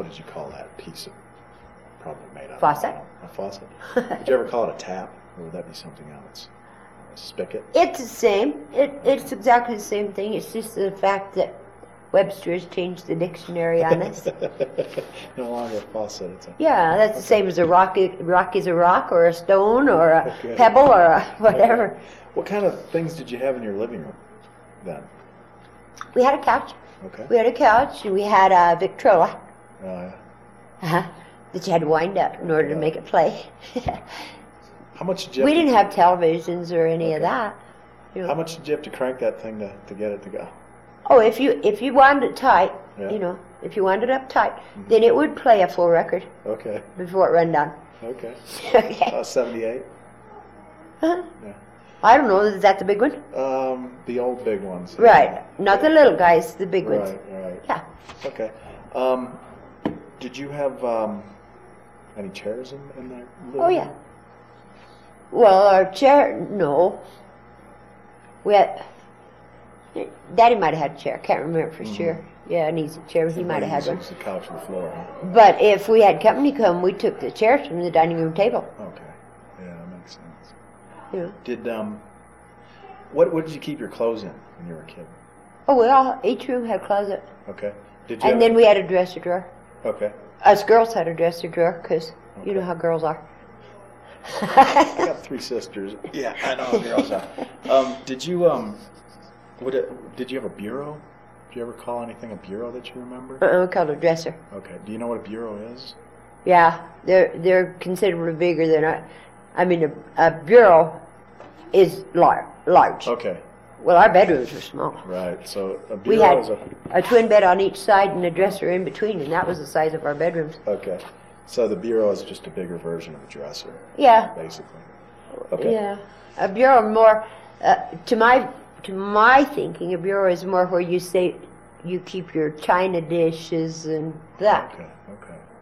what did you call that piece of, probably made out Faucet. of a faucet? Did you ever call it a tap, or would that be something else? A spigot? It's the same. It's exactly the same thing. It's just the fact that Webster has changed the dictionary on us. No longer a faucet. It's a, Yeah, that's the same as a rock. Rock is a rock, or a stone, or a Okay. pebble, or a whatever. Okay. What kind of things did you have in your living room then? We had a couch. Okay. We had a couch, and we had a Victrola Uh, that you had to wind up in order to make it play. how much did you? We Have didn't have televisions or any of Okay. that. You know. How much did you have to crank that thing to get it to go? Oh, if you wound it tight, Yeah. you know, if you wound it up tight, then it would play a full record Okay. before it ran down. Okay. Okay. 78. Uh-huh. Yeah. I don't know. Is that the big one? The old big ones. Right. Not the little guys, the big ones. Right. Right. Yeah. Okay. Did you have any chairs in there? Oh, yeah. Well, our chair, no. We had, Daddy might have had a chair. I can't remember for sure. Yeah, an easy chair. He might have had one. It's the couch on the floor. Huh? But if we had company come, we took the chairs from the dining room table. Okay. Yeah, that makes sense. You know. Did what did you keep your clothes in when you were a kid? Oh, well, each room had a closet. Okay. Did you? And then we had a dresser drawer. Okay. Us girls had a dresser drawer because you know Okay. how girls are. I got 3 sisters. Yeah, I know how girls are. Did you did you have a bureau? Did you ever call anything a bureau that you remember? We called it a dresser. Okay. Do you know what a bureau is? Yeah, they're considerably bigger than I mean, a bureau is large. Okay. Well, our bedrooms were small. Right. So a We bureau had is a. a twin bed on each side and a dresser in between, and that was the size of our bedrooms. Okay. So the bureau is just a bigger version of a dresser, Yeah, basically. Okay. yeah. A bureau more, to my thinking, a bureau is more where you say you keep your china dishes and that. Okay. Okay.